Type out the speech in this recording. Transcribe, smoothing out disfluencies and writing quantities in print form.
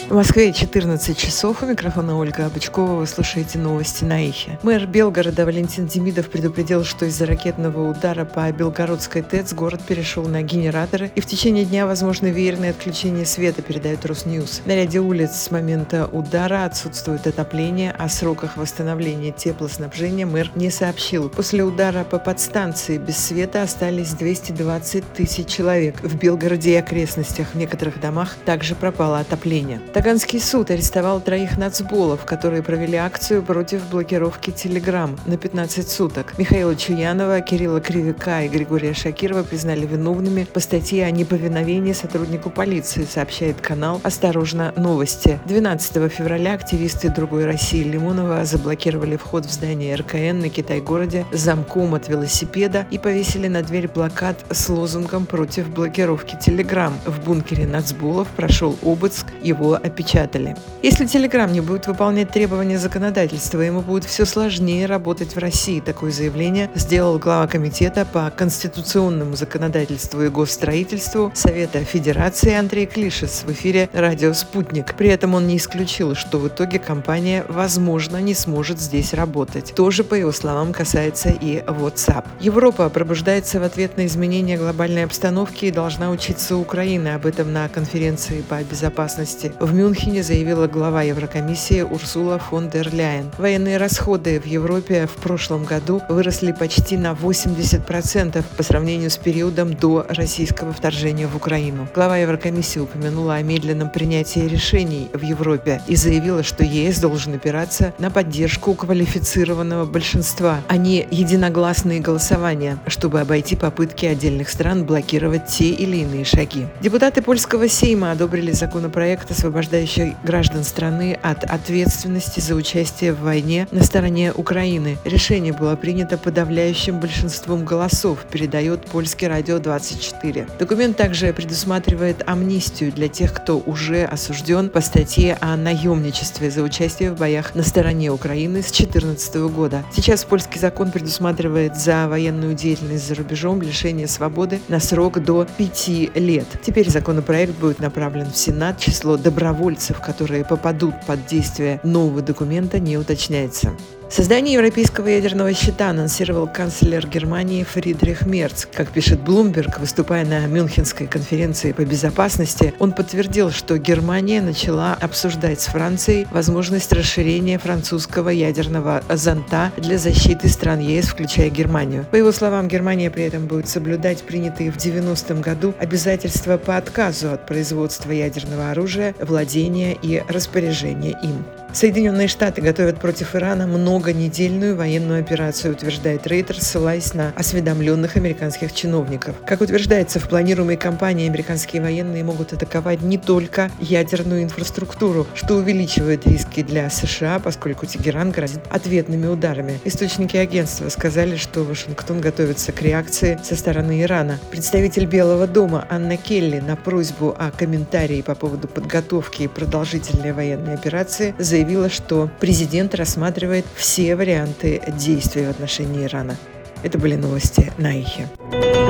В Москве 14 часов. У микрофона Ольга Обычкова. Вы слушаете новости на Эхе. Мэр Белгорода Валентин Демидов предупредил, что из-за ракетного удара по Белгородской ТЭЦ город перешел на генераторы, и в течение дня возможны веерные отключения света, передает Росньюз. На ряде улиц с момента удара отсутствует отопление, о сроках восстановления теплоснабжения мэр не сообщил. После удара по подстанции без света остались 220 тысяч человек. В Белгороде и окрестностях в некоторых домах также пропало отопление. Таганский суд арестовал 3 нацболов, которые провели акцию против блокировки Telegram на 15 суток. Михаила Чуянова, Кирилла Кривяка и Григория Шакирова признали виновными по статье о неповиновении сотруднику полиции, сообщает канал «Осторожно, новости». 12 февраля активисты «Другой России» Лимонова заблокировали вход в здание РКН на Китай-городе замком от велосипеда и повесили на дверь плакат с лозунгом против блокировки Telegram. В бункере нацболов прошел обыск, его опечатали. Если Telegram не будет выполнять требования законодательства, ему будет все сложнее работать в России. Такое заявление сделал глава комитета по конституционному законодательству и госстроительству Совета Федерации Андрей Клишес в эфире радио «Спутник». При этом он не исключил, что в итоге компания, возможно, не сможет здесь работать. Тоже, по его словам, касается и WhatsApp. Европа пробуждается в ответ на изменения глобальной обстановки и должна учиться Украина. Об этом на конференции по безопасности в Мюнхене заявила глава Еврокомиссии Урсула фон дер Ляйен. Военные расходы в Европе в прошлом году выросли почти на 80% по сравнению с периодом до российского вторжения в Украину. Глава Еврокомиссии упомянула о медленном принятии решений в Европе и заявила, что ЕС должен опираться на поддержку квалифицированного большинства, а не единогласные голосования, чтобы обойти попытки отдельных стран блокировать те или иные шаги. Депутаты польского Сейма одобрили законопроект, освобождающий граждан страны от ответственности за участие в войне на стороне Украины. Решение было принято подавляющим большинством голосов, передает польский радио 24. Документ также предусматривает амнистию для тех, кто уже осужден по статье о наемничестве за участие в боях на стороне Украины с 2014 года. Сейчас польский закон предусматривает за военную деятельность за рубежом лишение свободы на срок до 5 лет. Теперь законопроект будет направлен в Сенат. Число добровольцев, которые попадут под действие нового документа, не уточняется. Создание европейского ядерного щита анонсировал канцлер Германии Фридрих Мерц. Как пишет Bloomberg, выступая на Мюнхенской конференции по безопасности, он подтвердил, что Германия начала обсуждать с Францией возможность расширения французского ядерного зонта для защиты стран ЕС, включая Германию. По его словам, Германия при этом будет соблюдать принятые в 90-м году обязательства по отказу от производства ядерного оружия, владения и распоряжения им. Соединенные Штаты готовят против Ирана многонедельную военную операцию, утверждает Рейтер, ссылаясь на осведомленных американских чиновников. Как утверждается, в планируемой кампании американские военные могут атаковать не только ядерную инфраструктуру, что увеличивает риски для США, поскольку Тегеран грозит ответными ударами. Источники агентства сказали, что Вашингтон готовится к реакции со стороны Ирана. Представитель Белого дома Анна Келли на просьбу о комментарии по поводу подготовки и продолжительной военной операции заявила, что президент рассматривает все варианты действий в отношении Ирана. Это были новости на Эхе.